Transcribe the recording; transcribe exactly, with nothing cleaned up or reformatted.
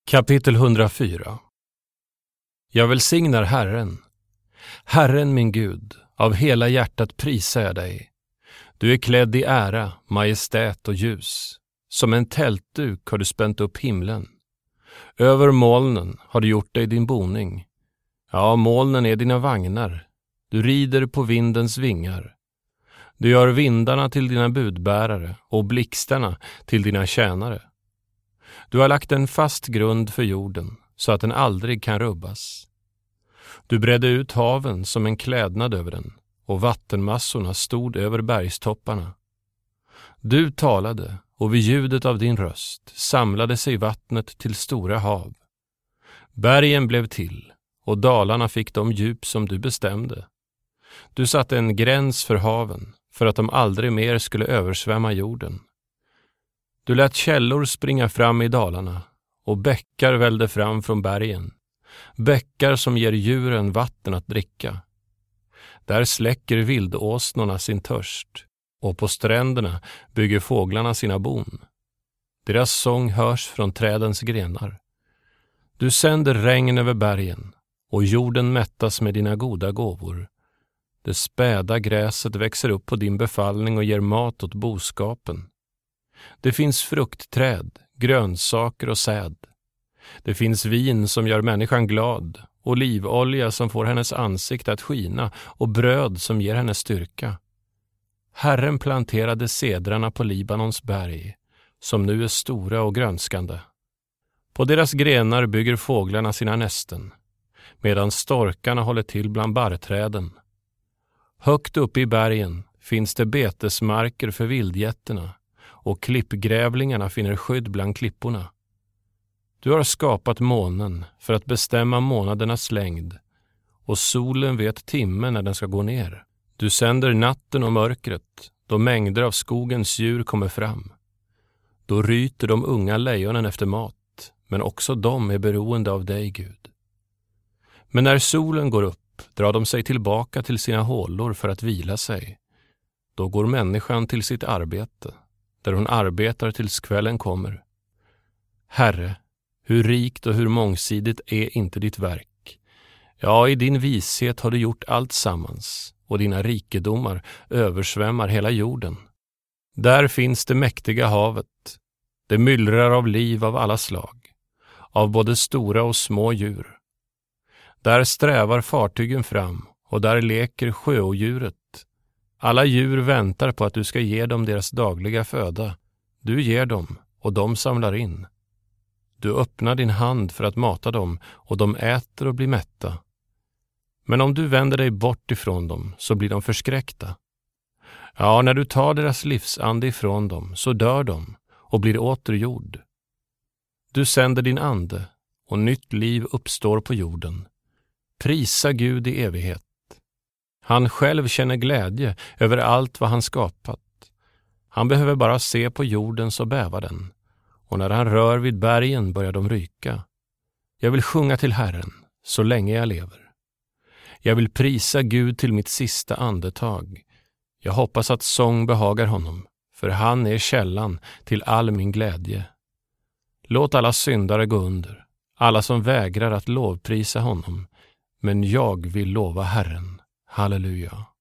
Kapitel hundrafyra. Jag välsignar Herren. Herren min Gud, av hela hjärtat prisar jag dig. Du är klädd i ära, majestät och ljus. Som en tältduk har du spänt upp himlen. Över molnen har du gjort dig din boning. Ja, molnen är dina vagnar. Du rider på vindens vingar. Du gör vindarna till dina budbärare och blixtarna till dina tjänare. Du har lagt en fast grund för jorden så att den aldrig kan rubbas. Du bredde ut haven som en klädnad över den och vattenmassorna stod över bergstopparna. Du talade och vid ljudet av din röst samlade sig vattnet till stora hav. Bergen blev till och dalarna fick de djup som du bestämde. Du satte en gräns för haven för att de aldrig mer skulle översvämma jorden. Du lät källor springa fram i dalarna och bäckar välde fram från bergen. Bäckar som ger djuren vatten att dricka. Där släcker vildåsnorna sin törst och på stränderna bygger fåglarna sina bon. Deras sång hörs från trädens grenar. Du sänder regn över bergen och jorden mättas med dina goda gåvor. Det späda gräset växer upp på din befallning och ger mat åt boskapen. Det finns fruktträd, grönsaker och säd. Det finns vin som gör människan glad, olivolja som får hennes ansikte att skina och bröd som ger henne styrka. Herren planterade cedrarna på Libanons berg, som nu är stora och grönskande. På deras grenar bygger fåglarna sina nästen, medan storkarna håller till bland barrträden. Högt uppe i bergen finns det betesmarker för vildgetterna, och klippgrävlingarna finner skydd bland klipporna. Du har skapat månen för att bestämma månadernas längd, och solen vet timmen när den ska gå ner. Du sänder natten och mörkret, då mängder av skogens djur kommer fram. Då ryter de unga lejonen efter mat, men också de är beroende av dig, Gud. Men när solen går upp drar de sig tillbaka till sina hålor för att vila sig. Då går människan till sitt arbete, där hon arbetar tills kvällen kommer. Herre, hur rikt och hur mångsidigt är inte ditt verk. Ja, i din vishet har du gjort allt sammans, och dina rikedomar översvämmar hela jorden. Där finns det mäktiga havet. Det myllrar av liv av alla slag, av både stora och små djur. Där strävar fartygen fram, och där leker sjöodjuret. Alla djur väntar på att du ska ge dem deras dagliga föda. Du ger dem, och de samlar in. Du öppnar din hand för att mata dem, och de äter och blir mätta. Men om du vänder dig bort ifrån dem, så blir de förskräckta. Ja, när du tar deras livsande ifrån dem, så dör de och blir återjord. Du sänder din ande, och nytt liv uppstår på jorden. Prisa Gud i evighet. Han själv känner glädje över allt vad han skapat. Han behöver bara se på jorden så bävar den, och när han rör vid bergen börjar de ryka. Jag vill sjunga till Herren så länge jag lever. Jag vill prisa Gud till mitt sista andetag. Jag hoppas att sång behagar honom, för han är källan till all min glädje. Låt alla syndare gå under, alla som vägrar att lovprisa honom, men jag vill lova Herren. Halleluja.